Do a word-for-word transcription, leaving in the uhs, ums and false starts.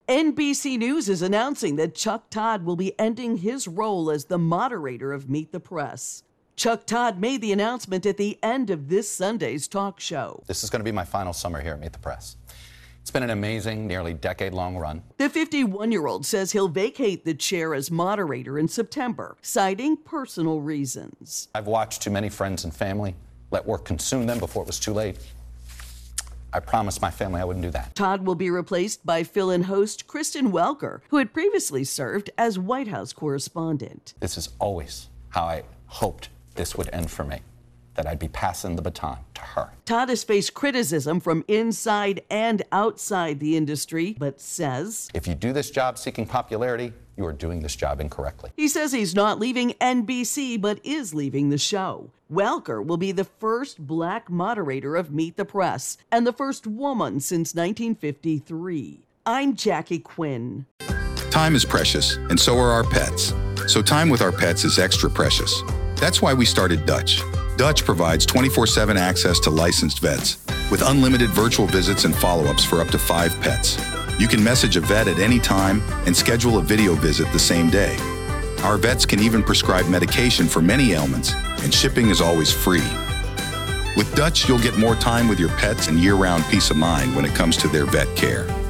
N B C News is announcing that Chuck Todd will be ending his role as the moderator of Meet the Press. Chuck Todd made the announcement at the end of this Sunday's talk show. This is going to be my final summer here at Meet the Press. It's been an amazing, nearly decade-long run. The fifty-one-year-old says he'll vacate the chair as moderator in September, citing personal reasons. I've watched too many friends and family let work consume them before it was too late. I promised my family I wouldn't do that. Todd will be replaced by fill-in host Kristen Welker, who had previously served as White House correspondent. This is always how I hoped this would end for me, that I'd be passing the baton to her. Todd has faced criticism from inside and outside the industry, but says, if you do this job seeking popularity, you are doing this job incorrectly. He says he's not leaving N B C, but is leaving the show. Welker will be the first black moderator of Meet the Press and the first woman since nineteen fifty-three. I'm Jackie Quinn. Time is precious, and so are our pets. So time with our pets is extra precious. That's why we started Dutch. Dutch provides twenty-four seven access to licensed vets with unlimited virtual visits and follow-ups for up to five pets. You can message a vet at any time and schedule a video visit the same day. Our vets can even prescribe medication for many ailments, and shipping is always free. With Dutch, you'll get more time with your pets and year-round peace of mind when it comes to their vet care.